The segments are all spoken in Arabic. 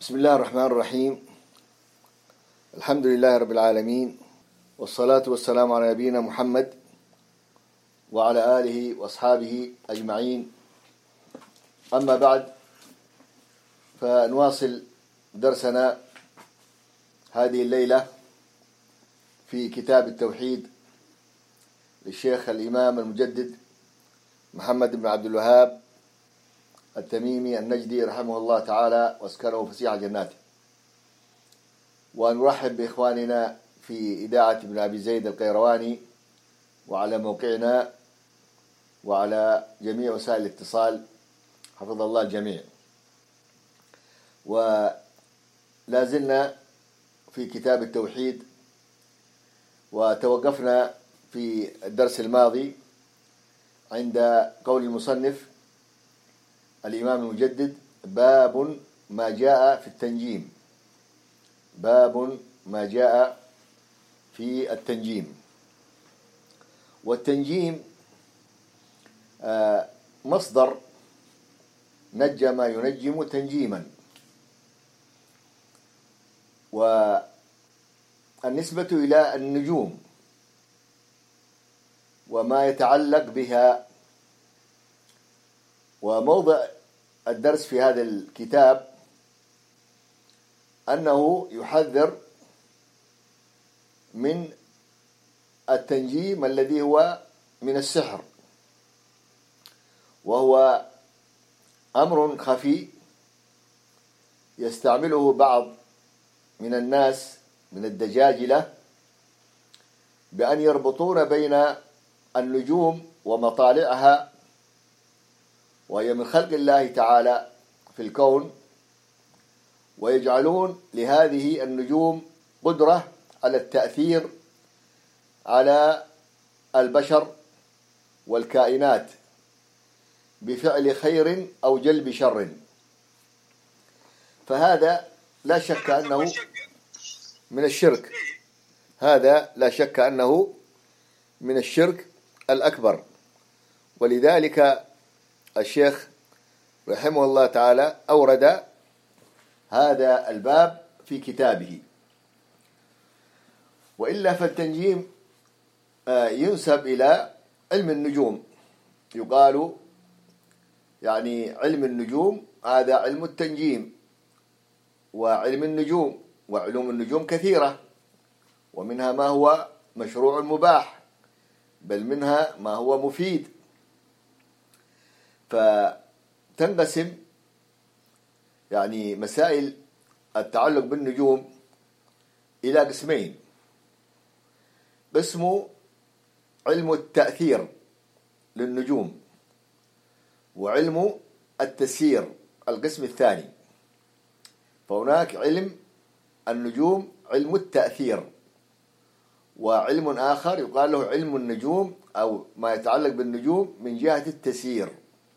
بسم الله الرحمن الرحيم. الحمد لله رب العالمين، والصلاة والسلام على نبينا محمد وعلى آله وأصحابه أجمعين. أما بعد، فنواصل درسنا هذه الليلة في كتاب التوحيد للشيخ الإمام المجدد محمد بن عبد الوهاب التميمي النجدي رحمه الله تعالى واسكنه فسيح جناته. ونرحب بإخواننا في إذاعة ابن أبي زيد القيرواني وعلى موقعنا وعلى جميع وسائل الاتصال، حفظ الله الجميع. ولا زلنا في كتاب التوحيد، وتوقفنا في الدرس الماضي عند قول المصنف الإمام المجدد: باب ما جاء في التنجيم. باب ما جاء في التنجيم. والتنجيم مصدر نجم ينجم تنجيما، والنسبة إلى النجوم وما يتعلق بها. وموضع الدرس في هذا الكتاب أنه يحذر من التنجيم الذي هو من السحر، وهو أمر خفي يستعمله بعض من الناس من الدجاجلة بأن يربطون بين النجوم ومطالعها، وهي من خلق الله تعالى في الكون، ويجعلون لهذه النجوم قدرة على التأثير على البشر والكائنات بفعل خير أو جلب شر. فهذا لا شك أنه من الشرك، هذا لا شك أنه من الشرك الأكبر. ولذلك الشيخ رحمه الله تعالى أورد هذا الباب في كتابه. وإلا فالتنجيم ينسب إلى علم النجوم، يقال يعني علم النجوم هذا علم التنجيم. وعلم النجوم وعلوم النجوم كثيرة، ومنها ما هو مشروع مباح، بل منها ما هو مفيد. فتنقسم يعني مسائل التعلق بالنجوم إلى قسمين: قسم علم التأثير للنجوم، وعلم التسيير القسم الثاني. فهناك علم النجوم علم التأثير، وعلم آخر يقال له علم النجوم أو ما يتعلق بالنجوم من جهة التسيير.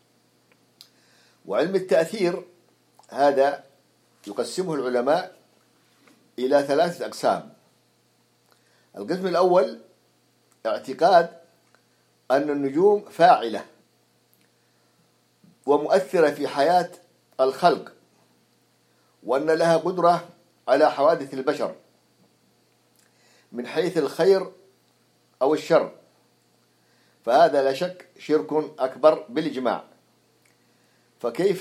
وعلم التأثير هذا يقسمه العلماء إلى 3 أقسام. القسم الأول اعتقاد أن النجوم فاعلة ومؤثرة في حياة الخلق، وأن لها قدرة على حوادث البشر من حيث الخير أو الشر. فهذا لا شك شرك أكبر بالإجماع. فكيف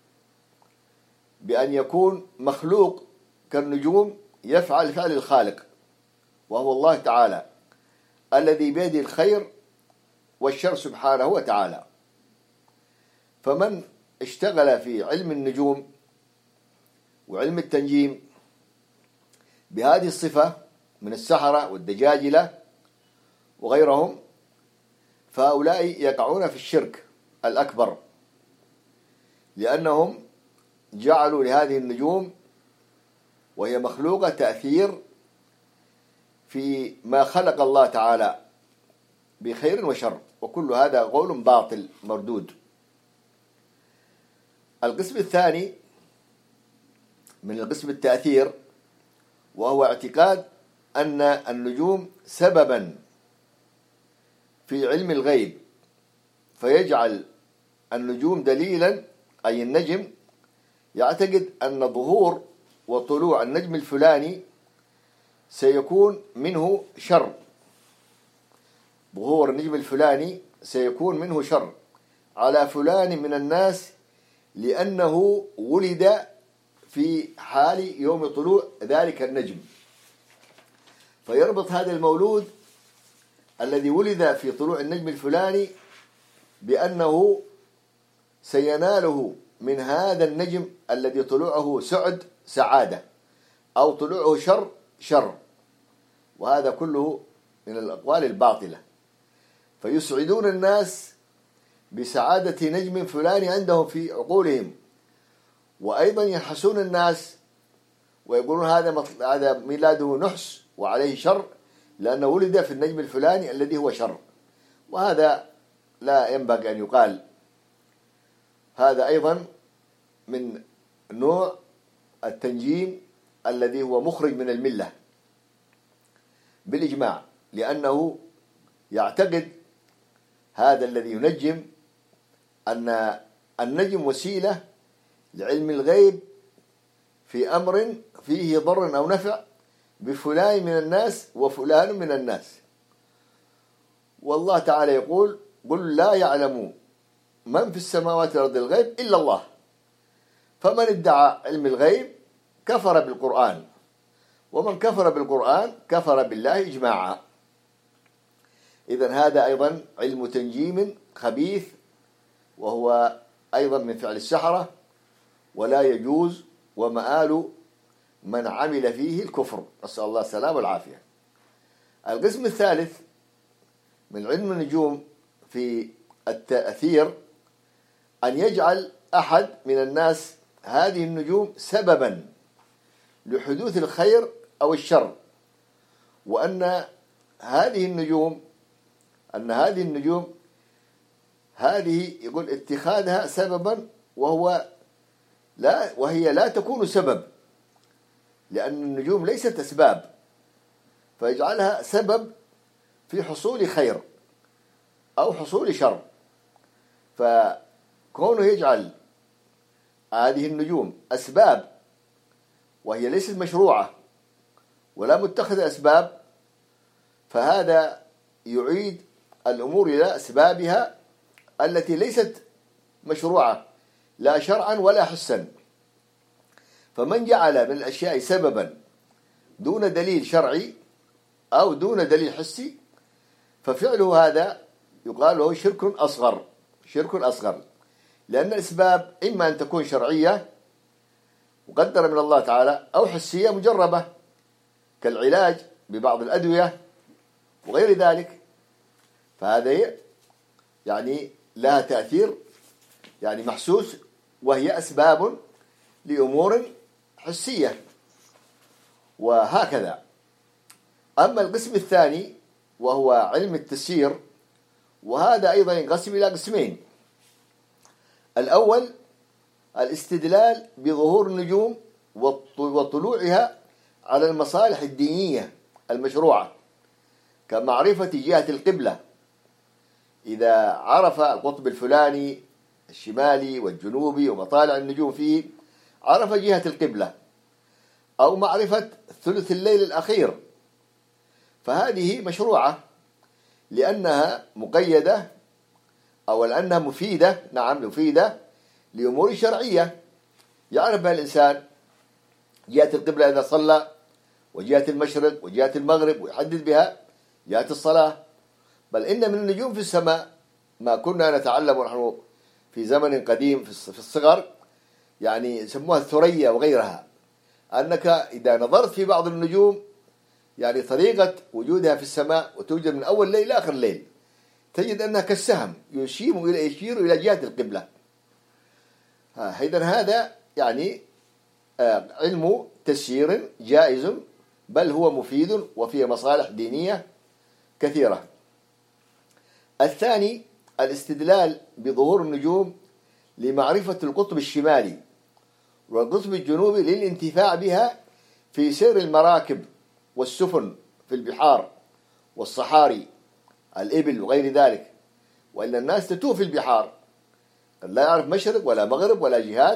بأن يكون مخلوق كالنجوم يفعل فعل الخالق، وهو الله تعالى الذي بيده الخير والشر سبحانه وتعالى؟ فمن اشتغل في علم النجوم وعلم التنجيم بهذه الصفة من السحرة والدجاجلة وغيرهم، فهؤلاء يقعون في الشرك الأكبر، لأنهم جعلوا لهذه النجوم وهي مخلوقة تأثير في ما خلق الله تعالى بخير وشر، وكل هذا قول باطل مردود. القسم الثاني من القسم التأثير، وهو اعتقاد أن النجوم سببا في علم الغيب، فيجعل النجوم دليلا، أي النجم يعتقد أن ظهور وطلوع النجم الفلاني سيكون منه شر، ظهور النجم الفلاني سيكون منه شر على فلان من الناس لأنه ولد في حال يوم طلوع ذلك النجم، فيربط هذا المولود الذي ولد في طلوع النجم الفلاني بأنه سيناله من هذا النجم الذي طلوعه سعادة أو طلوعه شر، وهذا كله من الأقوال الباطلة. فيسعدون الناس بسعادة نجم فلاني عندهم في عقولهم، وأيضا ينحسون الناس ويقولون هذا ميلاده نحس وعليه شر لأنه ولد في النجم الفلاني الذي هو شر، وهذا لا ينبغي أن يقال. هذا أيضا من نوع التنجيم الذي هو مخرج من الملة بالإجماع، لأنه يعتقد هذا الذي ينجم أن النجم وسيلة لعلم الغيب في أمر فيه ضر أو نفع بفلان من الناس وفلان من الناس. والله تعالى يقول: قل لا يعلم من في السماوات والأرض الغيب إلا الله، فمن ادعى علم الغيب كفر بالقرآن، ومن كفر بالقرآن كفر بالله إجماعا. إذن هذا أيضا علم تنجيم خبيث، وهو أيضا من فعل السحرة، ولا يجوز، ومآل من عمل فيه الكفر، نسأل الله السلامة والعافية. القسم الثالث من علم النجوم في التأثير أن يجعل أحد من الناس هذه النجوم سببا لحدوث الخير أو الشر، وأن هذه النجوم هذه يقول اتخاذها سببا وهي لا تكون سبب، لأن النجوم ليست أسباب، فيجعلها سبب في حصول خير أو حصول شر. فكونه يجعل هذه النجوم أسباب وهي ليست مشروعة ولا متخذة أسباب، فهذا يعيد الأمور إلى أسبابها التي ليست مشروعة لا شرعا ولا حسا. فمن جعل من الأشياء سببا دون دليل شرعي أو دون دليل حسي ففعله هذا يقال له شرك أصغر، لأن الأسباب إما أن تكون شرعية مقدرة من الله تعالى أو حسية مجربة كالعلاج ببعض الأدوية وغير ذلك، فهذا يعني لها تأثير يعني محسوس، وهي أسباب لأمور حسية وهكذا. أما القسم الثاني وهو علم التسيير، وهذا أيضا ينقسم إلى قسمين: الأول الاستدلال بظهور النجوم وطلوعها على المصالح الدينية المشروعة، كمعرفة جهة القبلة، إذا عرف القطب الفلاني الشمالي والجنوبي ومطالع النجوم فيه عرف جهة القبلة، أو معرفة ثلث الليل الأخير، فهذه مشروعة لأنها مقيدة أو لأنها مفيدة، مفيدة لأمور شرعية يعرف بها الإنسان جهة القبلة إذا صلى، وجهة المشرق وجهة المغرب، ويحدد بها جهة الصلاة. بل إن من النجوم في السماء ما كنا نتعلم نحن في زمن قديم في الصغر، يعني يسموها الثريا وغيرها، أنك إذا نظرت في بعض النجوم يعني طريقة وجودها في السماء وتوجد من أول ليل إلى آخر الليل، تجد أنها كالسهم يشير إلى جهة القبلة. إذن هذا يعني علم تسيير جائز، بل هو مفيد وفيه مصالح دينية كثيرة. الثاني الاستدلال بظهور النجوم لمعرفة القطب الشمالي والقطب الجنوبي للانتفاع بها في سير المراكب والسفن في البحار والصحاري، الإبل وغير ذلك، وإن الناس تتوه في البحار قد لا يعرف مشرق ولا مغرب ولا جهات،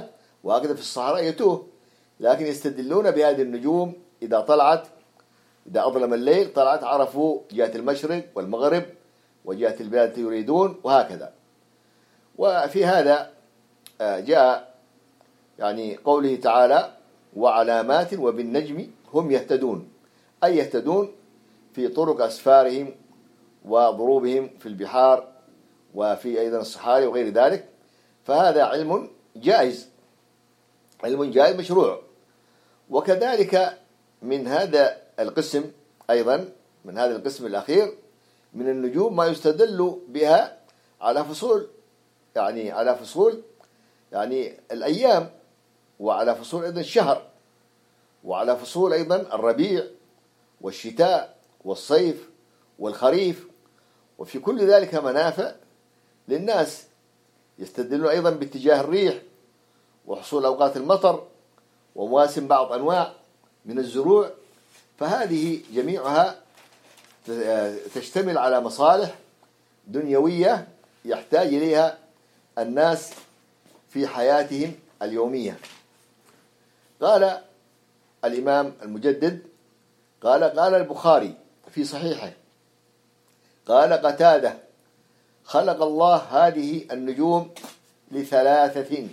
وهكذا في الصحراء يتوه، لكن يستدلون بهذه النجوم إذا طلعت، إذا أظلم الليل طلعت عرفوا جهة المشرق والمغرب وجهة البلاد التي يريدون، وهكذا. وفي هذا جاء يعني قوله تعالى وعلامات وبالنجم هم يهتدون، أي يهتدون في طرق أسفارهم وضروبهم في البحار وفي أيضا الصحاري وغير ذلك. فهذا علم جائز، علم جائز مشروع. وكذلك من هذا القسم أيضا، من هذا القسم الأخير من النجوم ما يستدل بها على فصول، يعني على فصول يعني الأيام، وعلى فصول أيضا الشهر، وعلى فصول أيضا الربيع والشتاء والصيف والخريف. وفي كل ذلك منافع للناس. يستدلون أيضا باتجاه الريح وحصول أوقات المطر ومواسم بعض أنواع من الزروع. فهذه جميعها تشتمل على مصالح دنيوية يحتاج إليها الناس في حياتهم اليومية. قال الإمام المجدد قال البخاري في صحيحه قال قتادة خلق الله هذه النجوم لثلاثة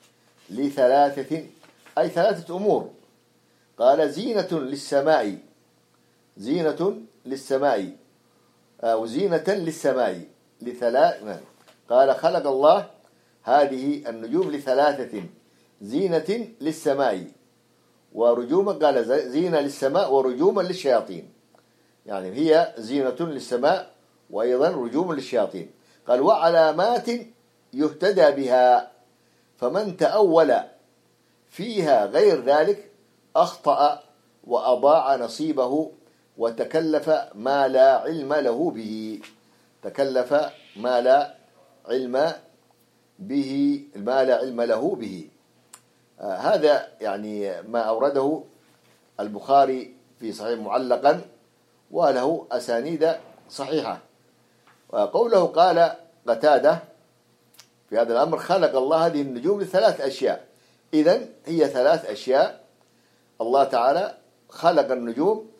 أي ثلاثة أمور. قال زينة للسماء وزينة للسماء قال خلق الله هذه النجوم لثلاثة: زينة للسماء ورجوما، قال زينة للسماء ورجوما للشياطين، يعني هي زينة للسماء وأيضا رجوم للشياطين. قال وعلامات يهتدى بها، فمن تأول فيها غير ذلك أخطأ وأضاع نصيبه وتكلف ما لا علم له به. تكلف ما لا علم له به. هذا يعني ما أورده البخاري في صحيح معلقا وله أسانيد صحيحة. وقوله قال قتادة في هذا الأمر خلق الله هذه النجوم لثلاث أشياء. إذن هي ثلاث أشياء الله تعالى خلق النجوم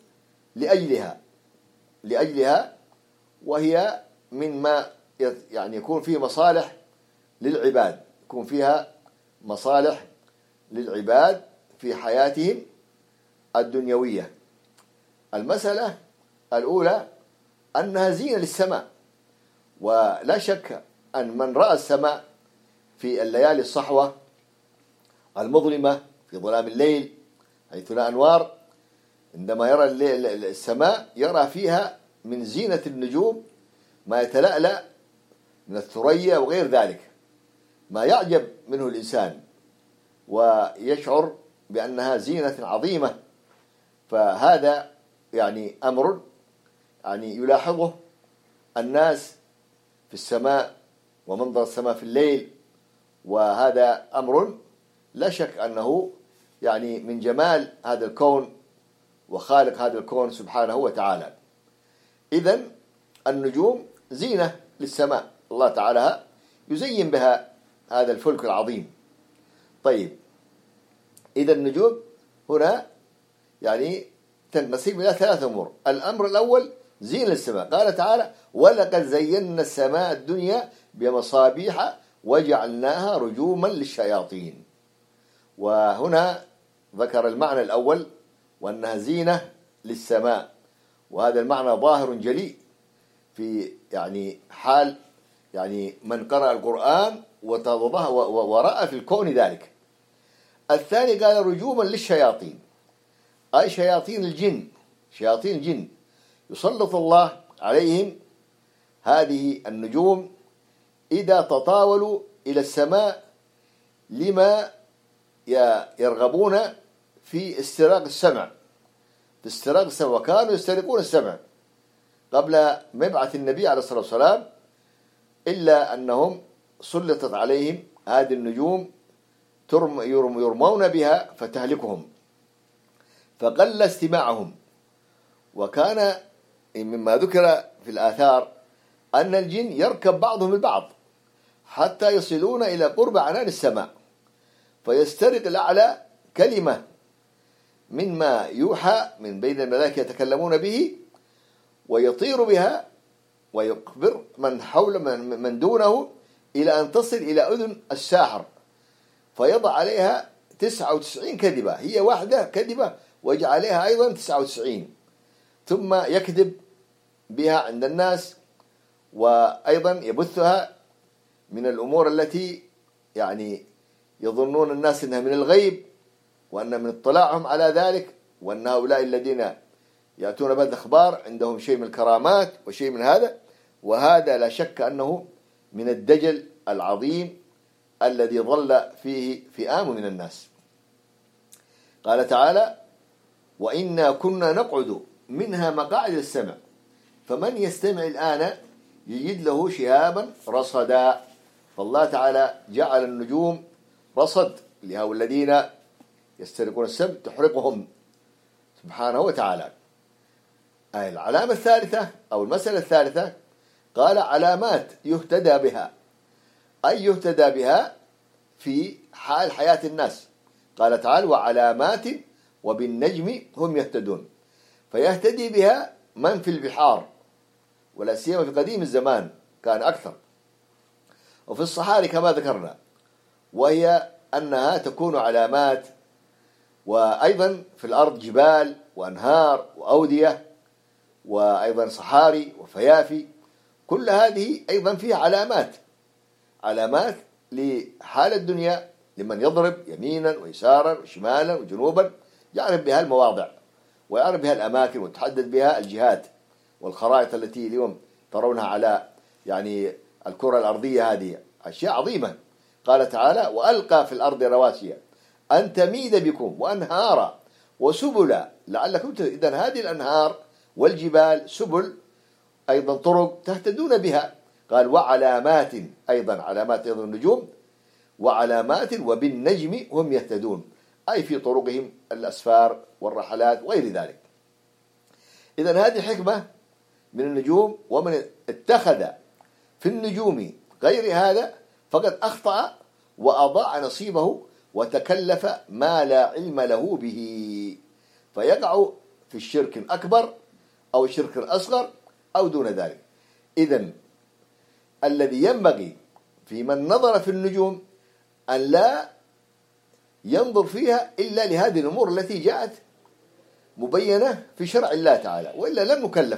لأجلها، وهي مما يعني يكون فيه مصالح للعباد، يكون فيها مصالح للعباد في حياتهم الدنيوية. المسألة الأولى أنها زينة للسماء، ولا شك أن من رأى السماء في الليالي الصحوة المظلمة في ظلام الليل حيث لا أنوار، عندما يرى السماء يرى فيها من زينة النجوم ما يتلألأ من الثريا وغير ذلك، ما يعجب منه الإنسان ويشعر بأنها زينة عظيمة. فهذا يعني أمر يعني يلاحظه الناس في السماء ومنظر السماء في الليل، وهذا أمر لا شك أنه يعني من جمال هذا الكون وخالق هذا الكون سبحانه وتعالى. إذن النجوم زينة للسماء، الله تعالى يزين بها هذا الفلك العظيم. طيب، إذا النجوم هنا يعني تنقسم إلى ثلاث أمور. الأمر الأول زينة للسماء، قال تعالى ولقد زينا السماء الدنيا بمصابيح وجعلناها رجوما للشياطين. وهنا ذكر المعنى الأول وأنها زينة للسماء، وهذا المعنى ظاهر جلي في يعني حال يعني من قرأ القرآن وتوضح ورأى في الكون ذلك. الثاني قال رجوما للشياطين، أي شياطين الجن يسلط الله عليهم هذه النجوم إذا تطاولوا إلى السماء لما يرغبون في استراق السمع، وكانوا يسترقون السمع قبل مبعث النبي عليه الصلاة والسلام، إلا أنهم سلطت عليهم هذه النجوم يرمون بها فتهلكهم، فقل استماعهم. وكان مما ذكر في الآثار أن الجن يركب بعضهم البعض حتى يصلون إلى قرب عنان السماء، فيسترق الأعلى كلمة مما يوحى من بين الملائكة يتكلمون به، ويطير بها ويخبر من حول من دونه إلى أن تصل إلى أذن الساحر، فيضع عليها 99 كذبة، هي واحدة كذبة ويجعل عليها أيضا 99، ثم يكذب بها عند الناس، وأيضا يبثها من الأمور التي يعني يظنون الناس أنها من الغيب، وأن من اطلاعهم على ذلك، وأن هؤلاء الذين يأتون بهذه الأخبار عندهم شيء من الكرامات وشيء من هذا، وهذا لا شك أنه من الدجل العظيم الذي ظل فيه فئام من الناس. قال تعالى: وإنا كنا نقعد منها مقاعد السمع فمن يستمع الآن يجد له شهابا رصدا. فالله تعالى جعل النجوم رصد لهؤلاء الذين يسترقون السمع تحرقهم سبحانه وتعالى. العلامة الثالثة أو المسألة الثالثة قال: علامات يهتدى بها، أي يهتدى بها في حال حياة الناس. قال تعالى: وعلامات وبالنجم هم يهتدون. فيهتدي بها من في البحار، ولا سيما في قديم الزمان كان أكثر، وفي الصحاري كما ذكرنا، وهي أنها تكون علامات. وأيضا في الأرض جبال وأنهار وأودية، وأيضا صحاري وفيافي، كل هذه أيضا فيها علامات لحال الدنيا، لمن يضرب يمينا ويسارا وشمالا وجنوبا، يعرف بها المواضع ويعرف بها الأماكن وتحدد بها الجهات والخرائط التي اليوم ترونها على يعني الكرة الأرضية. هذه أشياء عظيمة. قال تعالى: وألقى في الأرض رواسي أن تميد بكم وأنهارا وسبلا لعلكم تهتدون. إذن هذه الأنهار والجبال سبل، أيضا طرق تهتدون بها. قال: وعلامات، أيضا علامات أيضا النجوم، وعلامات وبالنجم هم يهتدون، أي في طرقهم الأسفار والرحلات وغير ذلك. إذن هذه حكمة من النجوم. ومن اتخذ في النجوم غير هذا فقد أخطأ وأضاع نصيبه وتكلف ما لا علم له به، فيقع في الشرك الأكبر أو الشرك الأصغر أو دون ذلك. إذن الذي ينبغي في من نظر في النجوم أن لا ينظر فيها إلا لهذه الأمور التي جاءت مبينة في شرع الله تعالى، وإلا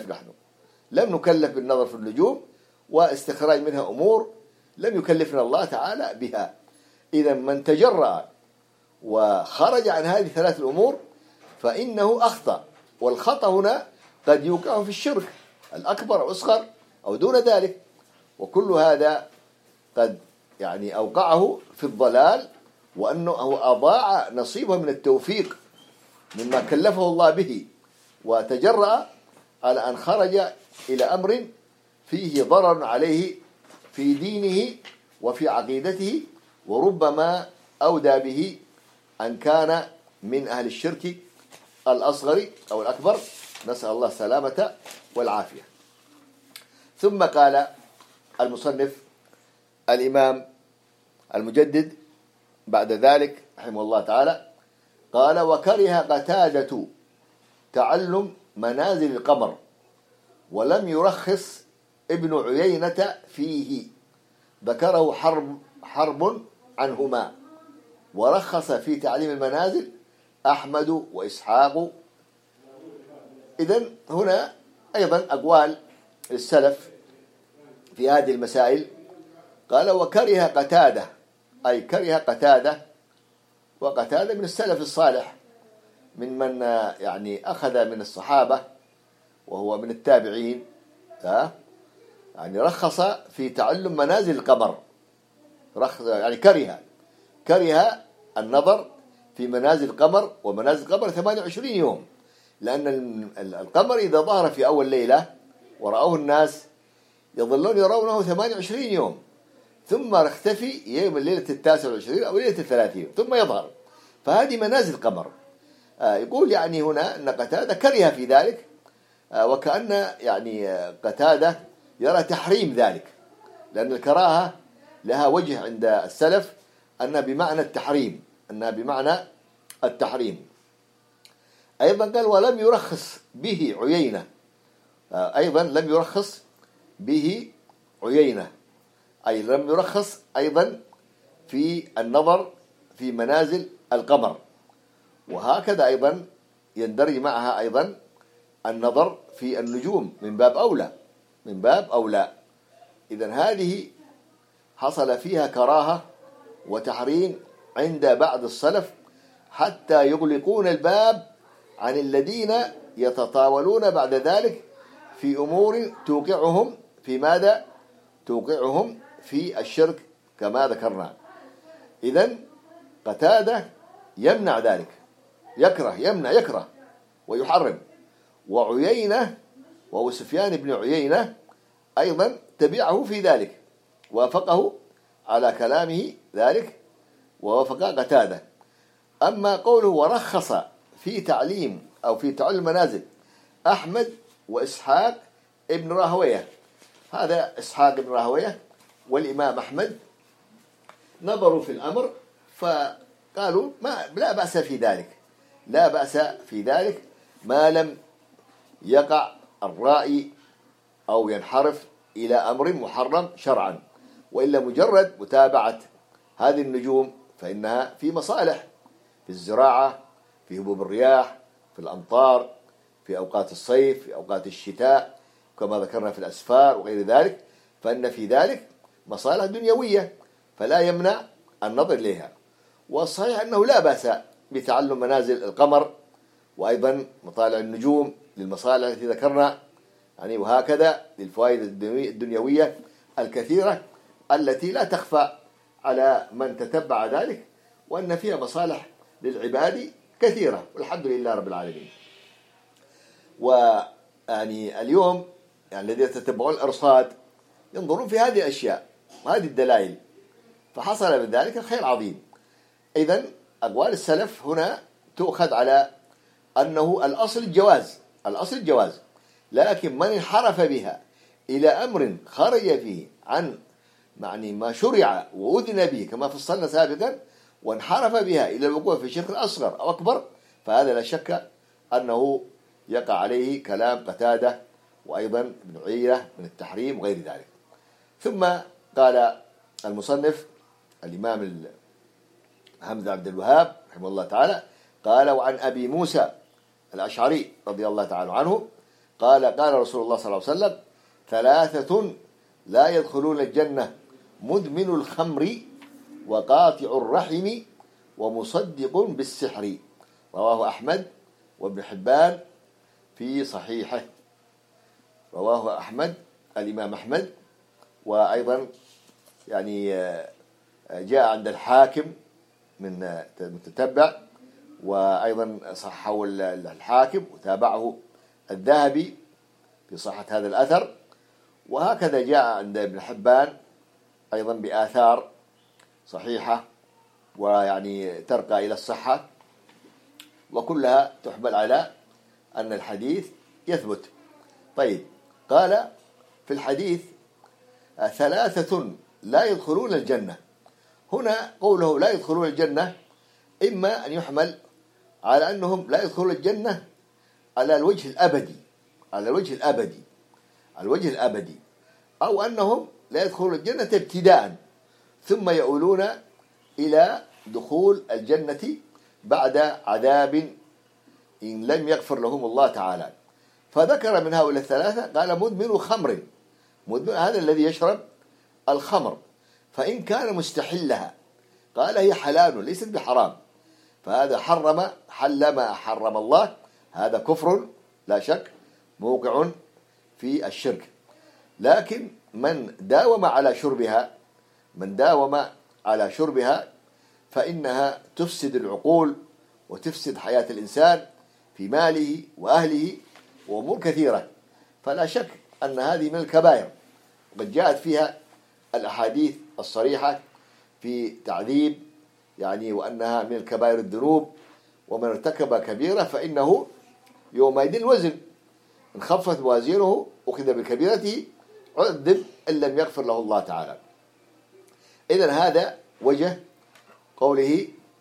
لم نكلف بالنظر في النجوم واستخراج منها أمور لم يكلفنا الله تعالى بها. إذا من تجرأ وخرج عن هذه ثلاث الأمور فإنه أخطأ، والخطأ هنا قد يوقع في الشرك الأكبر أو الأصغر أو دون ذلك، وكل هذا قد يعني أوقعه في الضلال، وأنه أضاع نصيبه من التوفيق مما كلفه الله به، وتجرأ على أن خرج إلى أمر فيه ضرر عليه في دينه وفي عقيدته، وربما أودى به أن كان من أهل الشرك الأصغر أو الأكبر، نسأل الله السلامة والعافية. ثم قال المصنف الإمام المجدد بعد ذلك رحمه الله تعالى، قال: وكره قتادة تعلم منازل القمر، ولم يرخص ابن عيينة فيه، ذكره حرب عنهما، ورخص في تعليم المنازل أحمد وإسحاق. إذن هنا أيضا أقوال السلف في هذه المسائل. قال: وكره قتادة، أي كره قتادة، وقتادة من السلف الصالح، من يعني أخذ من الصحابة وهو من التابعين، يعني رخص في تعلم منازل القمر، يعني كره النظر في منازل القمر. ومنازل القمر 28 يوم، لأن القمر إذا ظهر في أول ليلة ورأوه الناس يظلون يرونه 28 يوم، ثم يختفي يوم الليلة 29 أو ليلة 30 ثم يظهر. فهذه منازل القمر. يقول يعني هنا أن قتادة كره في ذلك، وكأن يعني قتادة يرى تحريم ذلك، لأن الكراهة لها وجه عند السلف أنها بمعنى التحريم، أنها بمعنى التحريم. أيضا قال ولم يرخص به عيينة، أيضا لم يرخص به عيينة، أي لم يرخص أيضا في النظر في منازل القمر. وهكذا أيضا يندرج معها أيضا النظر في النجوم من باب أولى، من باب أولى. إذن هذه حصل فيها كراهة وتحريم عند بعض السلف حتى يغلقون الباب عن الذين يتطاولون بعد ذلك في أمور توقعهم في ماذا؟ توقعهم في الشرك كما ذكرنا. إذن قتادة يمنع ذلك، يكره، يمنع، يكره ويحرم. وعيينة وهو سفيان بن عيينة أيضا تبعه في ذلك، وافقه على كلامه ذلك، ووافق قتادة. أما قوله ورخص في تعليم أو في تعلم المنازل أحمد وإسحاق ابن راهويه، هذا إسحاق ابن راهويه والإمام أحمد نظروا في الأمر فقالوا لا بأس في ذلك، لا بأس في ذلك ما لم يقع الرائي أو ينحرف إلى أمر محرم شرعا، وإلا مجرد متابعة هذه النجوم فإنها في مصالح، في الزراعة، في هبوب الرياح، في الأمطار، في أوقات الصيف، في أوقات الشتاء كما ذكرنا في الأسفار وغير ذلك، فإن في ذلك مصالح دنيوية فلا يمنع النظر إليها. والصحيح أنه لا بأس بتعلم منازل القمر وأيضا مطالع النجوم للمصالح التي ذكرنا، يعني وهكذا للفوائد الدنيوية الكثيرة التي لا تخفى على من تتبع ذلك، وأن فيها مصالح للعباد كثيرة والحمد لله رب العالمين. ويعني اليوم يعني الذين يتتبعون الأرصاد ينظرون في هذه الأشياء وهذه الدلائل، فحصل من ذلك الخير عظيم. إذن أقوال السلف هنا تؤخذ على أنه الأصل الجواز، الأصل الجواز، لكن من انحرف بها إلى أمر خرج فيه عن يعني ما شرع وأذن به كما فصلنا سابقا، وانحرف بها إلى الوقوع في شرك أصغر أو أكبر، فهذا لا شك أنه يقع عليه كلام قتادة وأيضا ابن عيينة من التحريم وغير ذلك. ثم قال المصنف الإمام محمد عبد الوهاب رحمه الله تعالى قال وعن أبي موسى الأشعري رضي الله تعالى عنه قال قال رسول الله صلى الله عليه وسلم ثلاثة لا يدخلون الجنة مدمن الخمر وقاطع الرحم ومصدق بالسحر، رواه أحمد وابن حبان في صحيحه، رواه أحمد الإمام أحمد، وأيضا يعني جاء عند الحاكم من متتبع، وأيضا صححه الحاكم وتابعه الذهبي في صحة هذا الأثر، وهكذا جاء عند ابن حبان أيضا بآثار صحيحة ويعني ترقى إلى الصحة، وكلها تحمل على أن الحديث يثبت. طيب قال في الحديث ثلاثة لا يدخلون الجنة، هنا قوله لا يدخلون الجنة إما أن يحمل على أنهم لا يدخلون الجنة على الوجه الأبدي، على الوجه الأبدي، على الوجه الأبدي، أو أنهم لا يدخلون الجنة ابتداء ثم يؤولون إلى دخول الجنة بعد عذاب إن لم يغفر لهم الله تعالى. فذكر من هؤلاء الثلاثة قال مدمن خمر، مدمن هذا الذي يشرب الخمر، فإن كان مستحلها قال هي حلال ليست بحرام، فهذا حل ما حرم الله، هذا كفر لا شك موقع في الشرك. لكن من داوم على شربها، من داوم على شربها فإنها تفسد العقول وتفسد حياة الإنسان في ماله وأهله وأمور كثيرة، فلا شك أن هذه من الكبائر، وقد جاءت فيها الأحاديث الصريحة في تعذيب يعني وأنها من الكبائر الذنوب، ومن ارتكب كبيرة فإنه يومئذ الوزن إن خفت موازينه أخذ بكبيرته عذب إن لم يغفر له الله تعالى. إذن هذا وجه قوله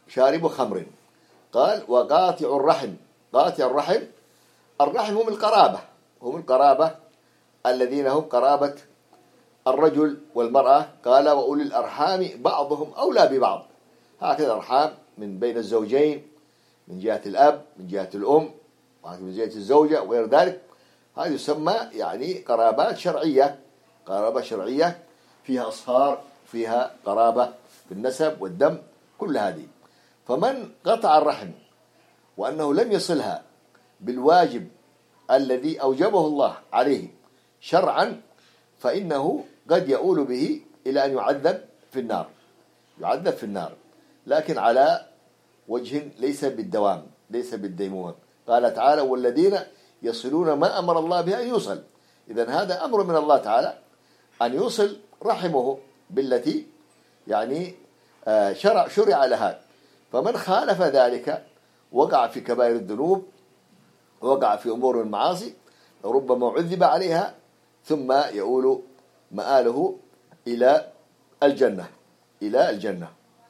شارب خمر. قال وقاطع الرحم. قاطع الرحم، الرحم هم القرابة الذين هم قرابة الرجل والمرأة. قال وأولي الأرحام بعضهم أولى ببعض. هكذا الأرحام من بين الزوجين، من جهة الأب، من جهة الأم، من جهة الزوجة وغير ذلك. هذا يسمى يعني قرابات شرعية، قرابة شرعية فيها أصهار، فيها قرابة في النسب والدم، كل هذه. فمن قطع الرحم وأنه لم يصلها بالواجب الذي أوجبه الله عليه شرعا، فإنه قد يؤول به إلى أن يعذب في النار، يعذب في النار، لكن على وجه ليس بالدوام، ليس بالديمومة. قال تعالى والذين يصلون ما أمر الله به أن يوصل. إذن هذا أمر من الله تعالى أن يوصل رحمه بالتي يعني شرع لها. فمن خالف ذلك وقع في كبائر الذنوب، وقع في أمور المعاصي، ربما عذب عليها ثم يؤول مآله إلى الجنة، إلى الجنة.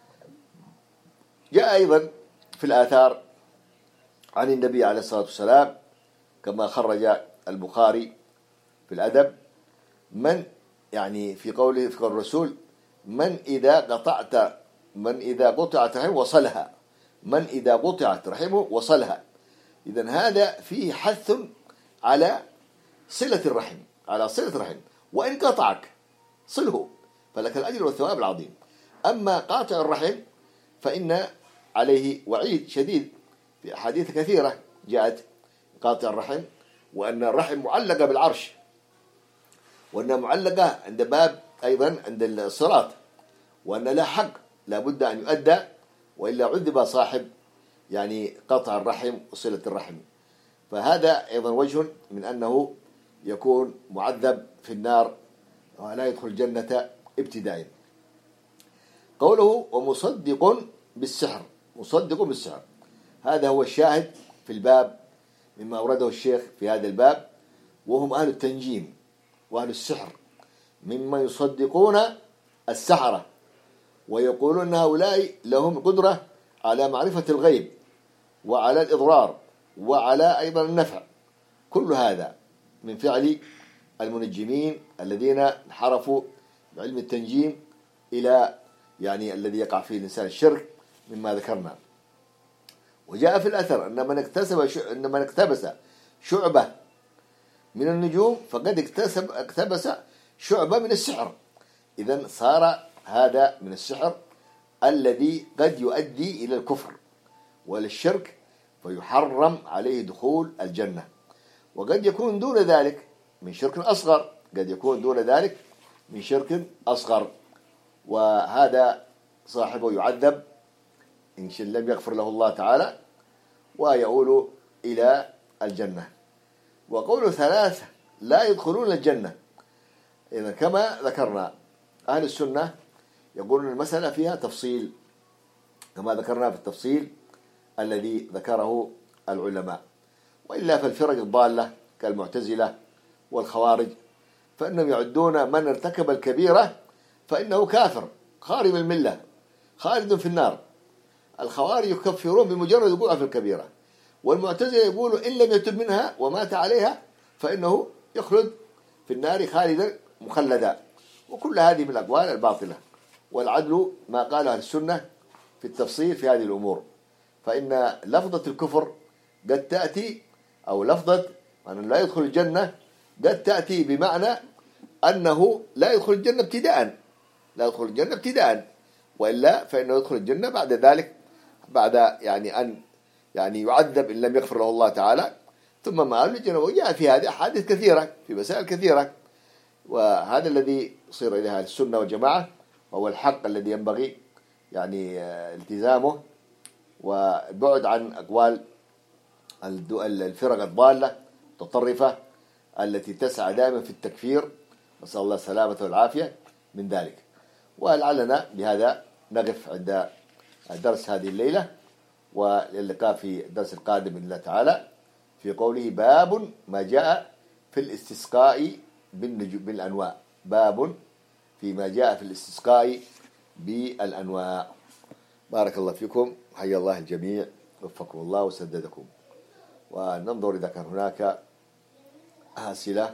جاء أيضا في الآثار عن النبي عليه الصلاة والسلام كما خرج البخاري في الأدب، من يعني في قوله في قول الرسول من إذا قطعت رحمه وصلها، من إذا قطعت رحمه وصلها. إذن هذا فيه حث على صلة الرحم، على صلة الرحم، وإن قطعك صله فلك الأجر والثواب العظيم. أما قاطع الرحم فإن عليه وعيد شديد في أحاديث كثيرة جاءت قاطع الرحم، وأن الرحم معلقة بالعرش، وأنها معلقة عند باب أيضا عند الصراط، وأن لا حق لا بد أن يؤدى، وإلا عذب صاحب يعني قطع الرحم وصلة الرحم. فهذا أيضا وجه من أنه يكون معذب في النار ولا يدخل الجنة ابتداء. قوله ومصدق بالسحر، مصدق بالسحر، هذا هو الشاهد في الباب مما أورده الشيخ في هذا الباب، وهم أهل التنجيم وأهل السحر، ممن يصدقون السحرة ويقولون أن هؤلاء لهم قدرة على معرفة الغيب وعلى الإضرار وعلى أيضا النفع. كل هذا من فعل المنجمين الذين انحرفوا بعلم التنجيم إلى يعني الذي يقع فيه الإنسان الشرك مما ذكرنا. وجاء في الأثر أن من اقتبس شعبة من النجوم فقد اقتبس شعبة من السحر. إذن صار هذا من السحر الذي قد يؤدي إلى الكفر وللشرك، فيحرم عليه دخول الجنة. وقد يكون دون ذلك من شرك أصغر، قد يكون دون ذلك من شرك أصغر، وهذا صاحبه يعذب إن لم يغفر له الله تعالى ويؤول إلى الجنة. وقول ثلاثة لا يدخلون الجنة، إذا كما ذكرنا أهل السنة يقولون المسألة فيها تفصيل كما ذكرنا في التفصيل الذي ذكره العلماء. وإلا فالفرق الضالة كالمعتزلة والخوارج فإنهم يعدون من ارتكب الكبيرة فإنه كافر خارج الملة خالد في النار. الخوارج يكفرون بمجرد وقوعه في الكبيرة، والمعتزلة يقولوا إن لم يتب منها ومات عليها فإنه يخلد في النار خالدا مخلدا. وكل هذه من الأقوال الباطلة، والعدل ما قاله السنة في التفصيل في هذه الأمور. فإن لفظة الكفر قد تأتي، أو لفظة أن لا يدخل الجنة قد تأتي بمعنى أنه لا يدخل الجنة ابتداء، لا يدخل الجنة ابتداء، وإلا فإنه يدخل الجنة بعد ذلك، بعد يعني أن يعني يعذب إن لم يغفر له الله تعالى ثم مآل الجنة. وجاء في هذه أحاديث كثيرة في مسائل كثيرة، وهذا الذي يصير إليها السنة والجماعة، وهو الحق الذي ينبغي يعني التزامه، وبعد عن أقوال الفرق الضالة التطرفة التي تسعى دائما في التكفير، نسأل الله السلامة والعافية من ذلك. ولعلنا بهذا نقف عند درس هذه الليلة، واللقاء في الدرس القادم بإذن الله تعالى في قوله باب ما جاء في الاستسقاء بالأنواع. باب فيما جاء في الاستسقاء بالأنواع. بارك الله فيكم، حيا الله الجميع، وفقكم الله وسددكم. وننظر إذا كان هناك أسئلة.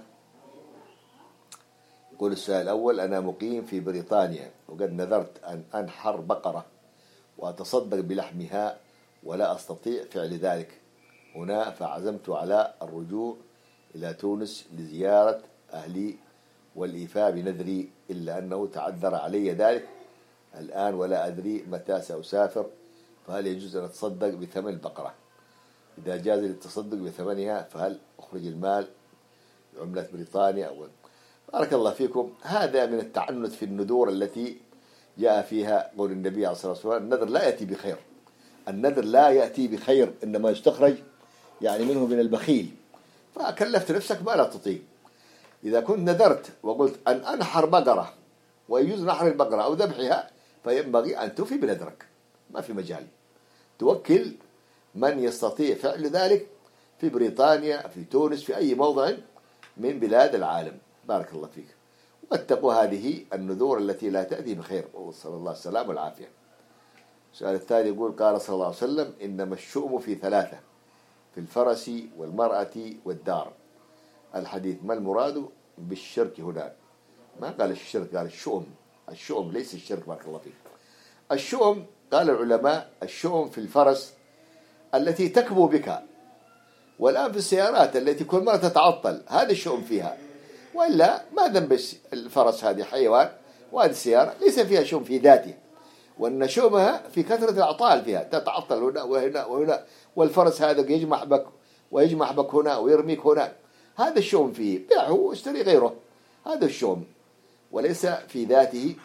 يقول السؤال الأول: أنا مقيم في بريطانيا وقد نذرت أن أنحر بقرة وأتصدق بلحمها ولا أستطيع فعل ذلك هنا، فعزمت على الرجوع إلى تونس لزيارة أهلي والإيفاء بنذري، إلا أنه تعذر علي ذلك الآن ولا أدري متى سأسافر، فهل يجوز أن أتصدق بثمن البقرة؟ إذا جاز للتصدق بثمنها فهل أخرج المال بعملة بريطانيا بارك الله فيكم. هذا من التعنت في النذور التي جاء فيها قول النبي عليه الصلاة والسلام: النذر لا يأتي بخير، النذر لا يأتي بخير، إنما يستخرج يعني منه من البخيل، فكلفت نفسك ما لا تطيق. إذا كنت نذرت وقلت أن أنحر بقرة ويجوز نحر البقرة أو ذبحها، فينبغي أن توفي بنذرك، ما في مجال، توكل من يستطيع فعل ذلك في بريطانيا، في تونس، في أي موضع من بلاد العالم. بارك الله فيك. واتقوا هذه النذور التي لا تأتي بخير، وصلى الله السلام والعافية. السؤال الثاني يقول: قال صلى الله عليه وسلم: إنما الشؤم في ثلاثة: في الفرس والمرأة والدار. الحديث ما المراد بالشرك هنا؟ ما قال الشرك، قال الشؤم. الشؤم ليس الشرك. بارك الله فيك. الشؤم قال العلماء: الشؤم في الفرس التي تكبو بك، والآن في السيارات التي كل مرة تتعطل، هذا الشؤم فيها. وإلا ما ذنب الفرس، هذه حيوان، وهذه السيارة ليس فيها شؤم في ذاته، وأن شؤمها في كثرة الأعطال فيها، تتعطل هنا وهنا وهنا، والفرس هذا يجمع بك ويجمع بك هنا ويرميك هنا، هذا الشؤم فيه، بيعه واشتري غيره، هذا الشؤم وليس في ذاته.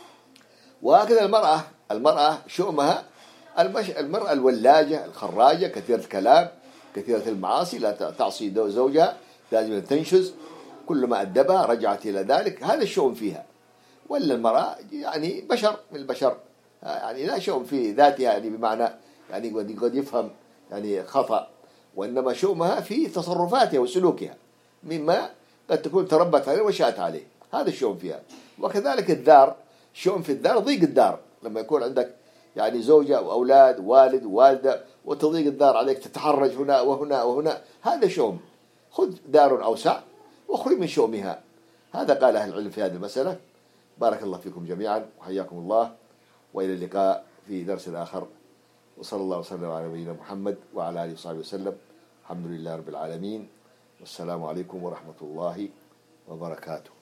وهكذا المرأة شؤمها المرأة الولاجة الخراجة، كثيرة الكلام، كثيرة المعاصي، لا تعصي زوجها، لازم تنشز، كل ما أدبها رجعت إلى ذلك، هذا الشؤم فيها. ولا المرأة يعني بشر من البشر، يعني لا شؤم في ذاتها، يعني بمعنى يعني قد يفهم يعني خطأ، وإنما شؤمها في تصرفاتها وسلوكها مما قد تكون تربت عليه وشأت عليه، هذا الشؤم فيها. وكذلك الدار، شؤم في الدار، ضيق الدار، لما يكون عندك يعني زوجة وأولاد والد ووالدة وتضيق الدار عليك، تتحرج هنا وهنا وهنا، هذا شؤم. خذ دار أوسع واخرج من شؤمها. هذا قال أهل العلم في هذه المسألة. بارك الله فيكم جميعا وحياكم الله، وإلى اللقاء في درس آخر، وصلى الله وسلم على نبينا محمد وعلى آله وصحبه وسلم. الحمد لله رب العالمين، والسلام عليكم ورحمة الله وبركاته.